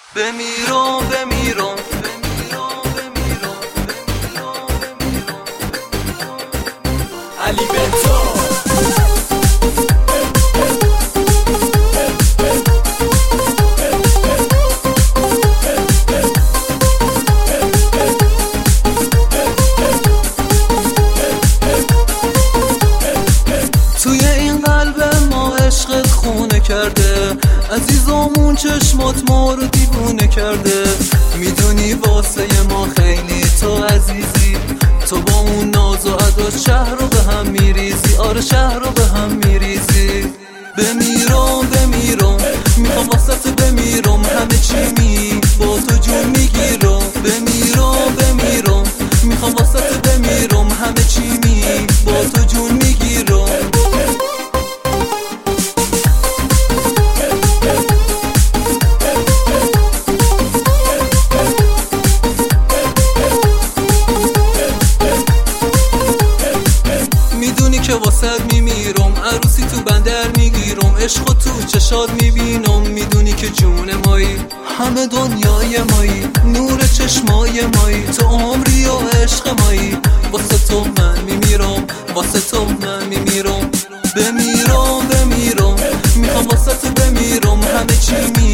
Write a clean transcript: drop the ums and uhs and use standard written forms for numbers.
بمیرم علی بنتو. توی این قلب ما عشقت خونه کرده، عزیزامون چشمات ما رو دیوونه کرده. میدونی واسه ما خیلی تو عزیزی، تو با اون ناز و ادا شهر رو به هم میریزی، آره شهر رو به هم میریزی. بمیرم میخوام واسه بمیرم، همه چی می با تو جون میگیرم. بمیرم میخوام واسه بمیرم، همه چی می با تو جون میگیرم. میدونی که واسه میمیرم، عروسی تو بندر میگیرم، عشق تو چشات میبینم. میدونی که جون مایی، همه دنیای مایی، نور چشمای مایی، تو عمری و عشق مایی. واسه تو من میمیرم، واسه تو من میمیرم. بمیرم میخوام واسه تو بمیرم، همه چی